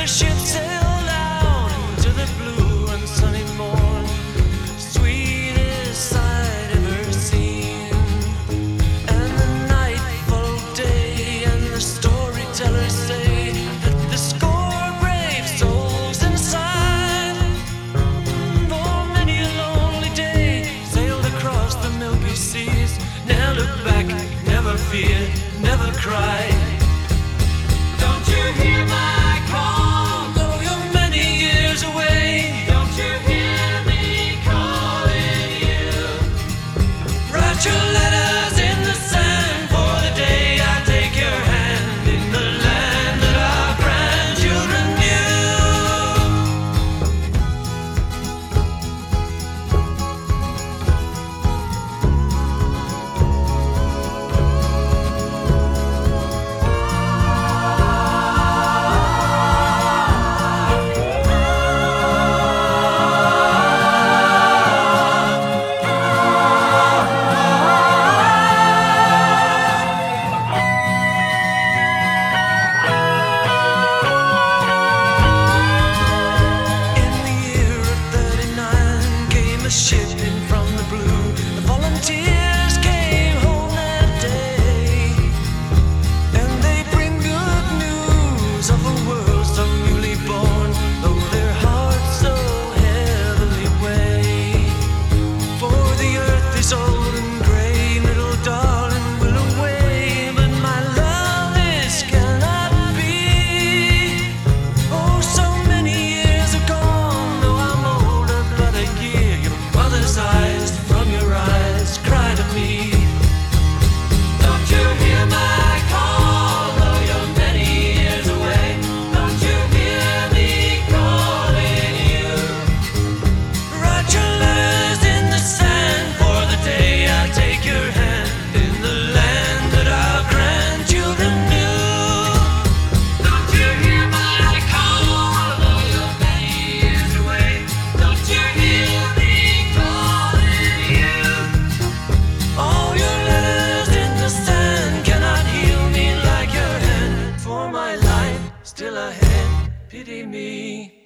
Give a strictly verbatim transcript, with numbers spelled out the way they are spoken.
the ship sailed out into the blue and sunny morn, sweetest sight ever seen. And the night followed day, and the storytellers say that the score brave souls inside, for many a lonely day, sailed across the milky seas. Never looked back, never feared, never cried. Don't you hear my call? Though you're many years away, don't you hear me calling you? Write your letters in the sand for the day I take your hand in the land that our grandchildren shipping from the blue. The volunteers came home that day, and they bring good news of a world so newly born, though their hearts so heavily weigh. For the earth is old and gray, little darling will away, but my love this cannot be. Oh, so many years are gone, though I'm older but a year. Mother's eyes from your eyes cry to me. Don't you hear my call? Though you're many years away, don't you hear me calling you? Write your letters in the sand for the day I take your hand in the land that our grandchildren knew. Don't you hear my call? Though you're many years away, don't you hear me? All your letters in the sand cannot heal me like your hand. For my life still ahead, pity me.